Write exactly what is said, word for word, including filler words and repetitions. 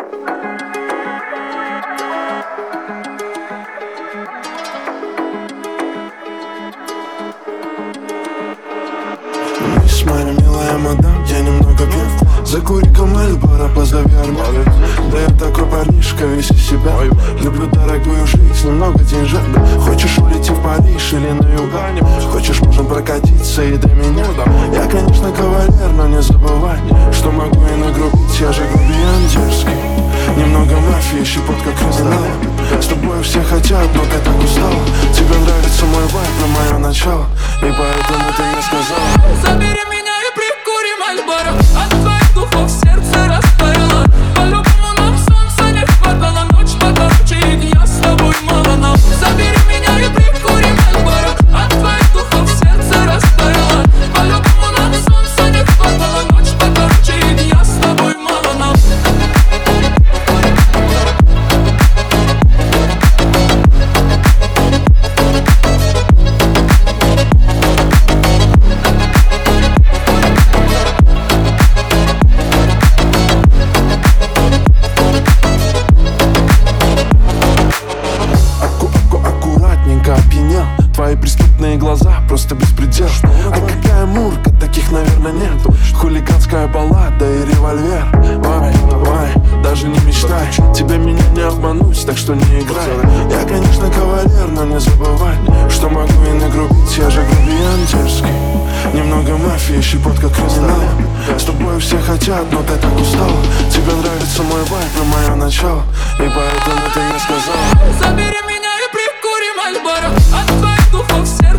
Мисс моя милая мадам, я немного пью. Закури-ка Мальборо, позови Арману. Да я такой парнишка, весь из себя. Люблю дорогую жизнь, немного деньжат. Хочешь улететь в Париж или на юга? Хочешь, можем прокатиться и до меня. Я, конечно, кавалер, но не забывай, что могу и нагрубить, я же грубиян дерзкий. Немного мафии, щепотка криминала. С тобой все хотят, но ты так устала. Тебе нравится мой вайб, но мое начало, и поэтому ты мне сказала: забери меня и прикури Мальборо. От твоих духов сердце растаяло. По-любому нам солнца не хватало. Ночь покороче, и я с тобой мало. Но забери меня и прикури Мальборо. От твоих духов сердце растаяло. По-любому нам солнца не хватало. Ночь покороче, и я с тобой мало. Но опьянел. Твои преступные глаза, просто беспредел. А какая мурка, таких, наверное, нет. Хулиганская баллада и револьвер. Ой, ой, даже не мечтай, тебя меня не обмануть, так что не играй. Я, конечно, кавалер, но не забывай, что могу и нагрубить, я же грубиян дерзкий. Немного мафии, щепотка криминала. С тобой все хотят, но ты так устала. Тебе нравится мой вайб, но мое начало, и поэтому ты мне сказала: забери меня и прикури Мальборо. От твоих духов сердце